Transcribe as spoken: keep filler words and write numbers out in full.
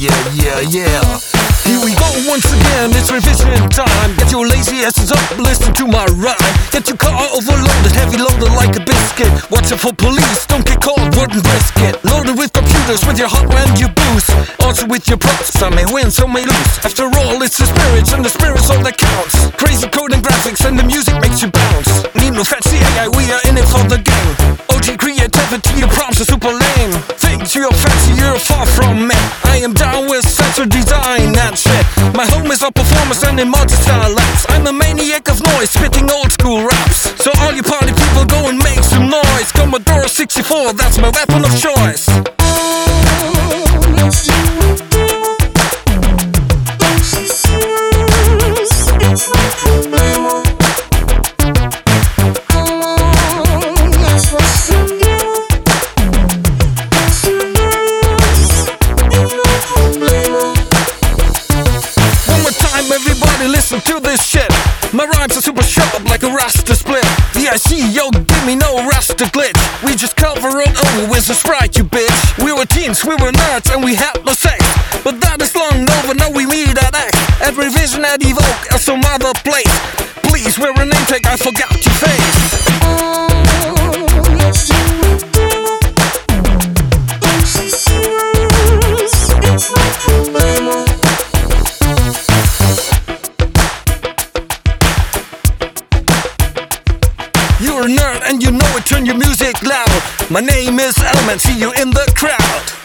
yeah, yeah, yeah. Here we go once again, it's revision time. Get your lazy asses up, listen to my rhyme. Get your car overloaded, heavy loaded like a biscuit. Watch out for police, don't get caught, wouldn't risk it. Loaded with computers, with your hardware and your boost. Also with your props, some may win, some may lose. After all, it's the spirits, and the spirits all that counts. Crazy code and graphics, and the music makes you bounce. Need no fancy A I, we are in it for the game. O G creativity, your prompts are super lame. Think you're fancy, you're far from me. I am down with sensor design and shit. My home is all performance and in multi-style laps. I'm a maniac of noise, spitting old school raps. So all you party people go and make some noise. Commodore sixty-four, that's my weapon of choice. Everybody listen to this shit. My rhymes are super sharp like a Rasta split. V I C, yo, give me no Rasta glitch. We just cover it over with a Sprite, you bitch. We were teens, we were nerds, and we had no sex. But that is long over, now we meet at X. At Revision, at Evoke, or some other place. Please, we're a name tag, I forgot your face. You're a nerd and you know it, turn your music loud. My name is Element, see you in the crowd.